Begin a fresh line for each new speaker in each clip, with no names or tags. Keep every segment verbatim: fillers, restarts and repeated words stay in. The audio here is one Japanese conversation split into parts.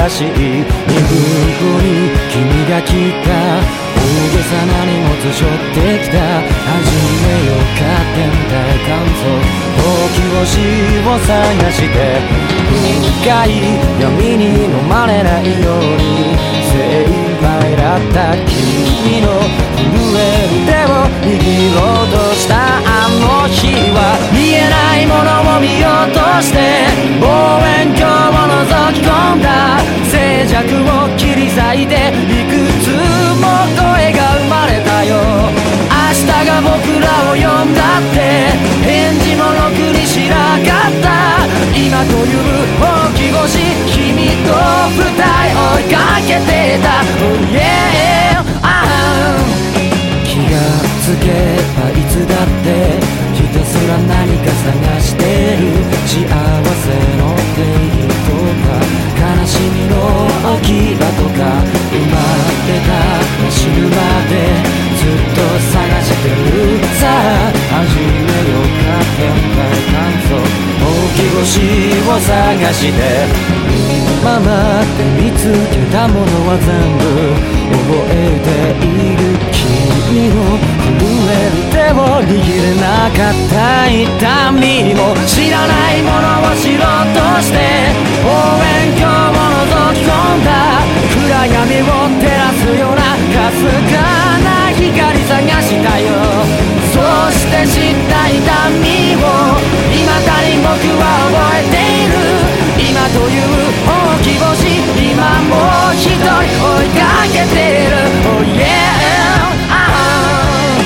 らしいにふんごに君が来た大げさな荷物背負ってきた始めようか天体観測ほうき星を探して深い闇に飲まれないように精一杯だった君の震える手を握ろうとしたあの日は見えないものを見ようとして望遠鏡を覗き込んだ静寂を切り裂いていくつも声が生まれたよ明日が僕らを呼んだって返事もろくにしなかった今という大き星君と二人追いかけてた、oh yeah、ah、気がつけばいつだってひたすら何か探してる幸せの定義とか悲しみの置き場とか生まれた死ぬまでずっと探してるさあ始めようか天体観測大き星を探して今まで見つけたものは全部覚えている君の震える手を握れなかった痛みも知らないものを知ろうとして望遠鏡を覗き込んだ暗闇を照らすようなかすかな光探したよそして知った痛みを未だに僕は覚えている今という大き星今もう一人追いかけてる Oh yeah、ah、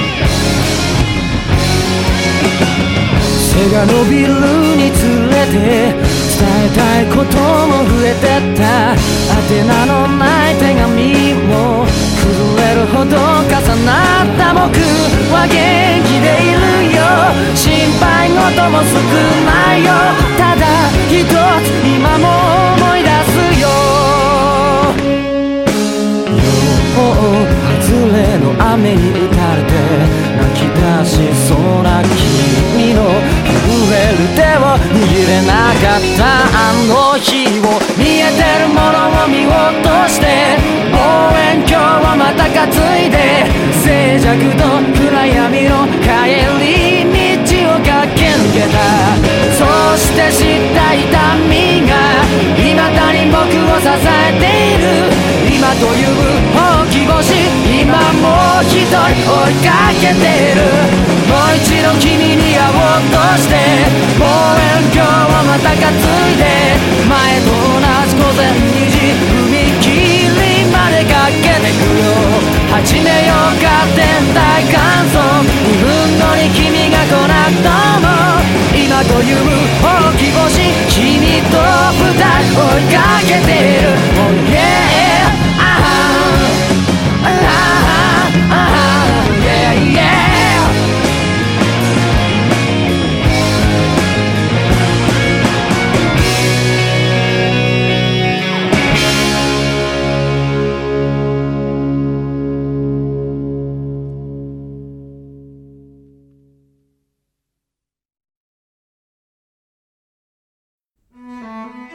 背が伸びるにつれて伝えたいことも増えてった宛名のない手紙も震えるほど重なった僕は元気でいるよ心配事も少ないよただ一つ今も思い出すよ予報外れの雨に打たれて泣き出しそうな君の震える手を握れなかったあの日を見えてるものを見ようとして望遠鏡をまた担いで静寂と暗闇の帰り道を駆け抜けたそして知った痛みが未だに僕を支えている今という大き星今もう一人追いかけてるもう一度君に会おうとして望遠鏡をまた担いで前と同じ午前にじ踏切まで駆けてくよ始めようか天体観測にふんごに君が来なくとも今という大き星君と二人追いかけてる